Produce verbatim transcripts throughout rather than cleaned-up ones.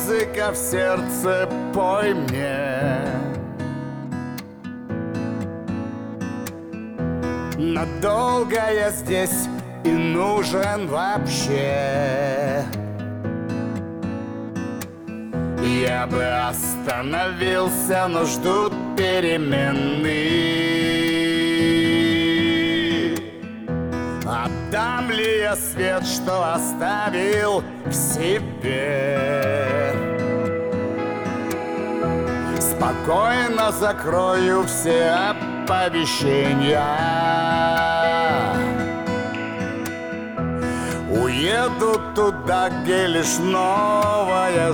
музыка в сердце, пой мне. Надолго я здесь и нужен вообще. Я бы остановился, но ждут перемены. Отдам ли я свет, что оставил в себе? Спокойно закрою все оповещения. Уеду туда, где лишь новая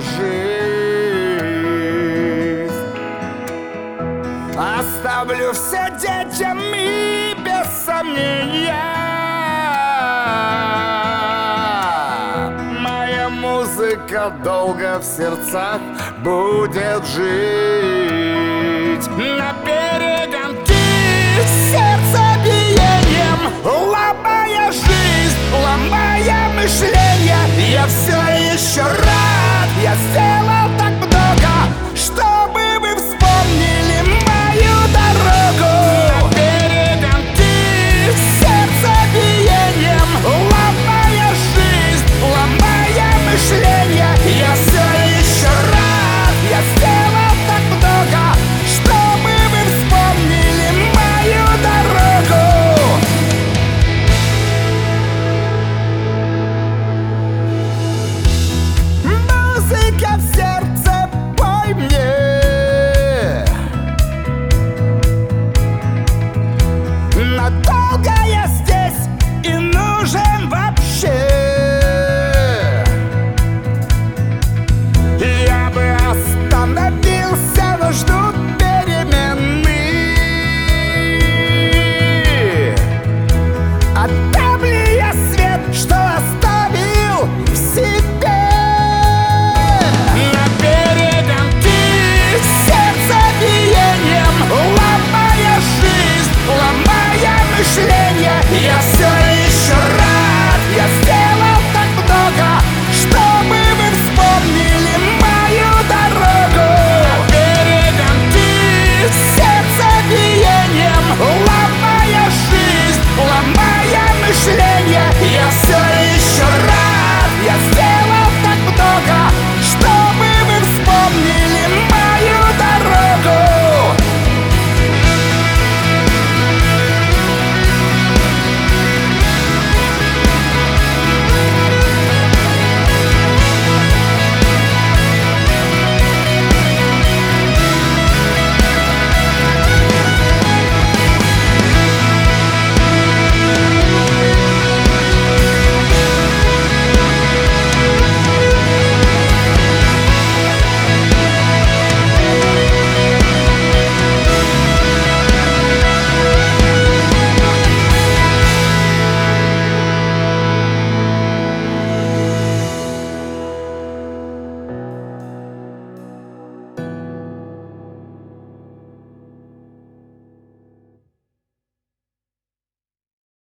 жизнь. Оставлю все детям и без сомнения. Моя музыка долго в сердцах будет жить. На перегонки сердцебиением, ломая жизнь, ломая мышление. Я все еще рад, я сделал так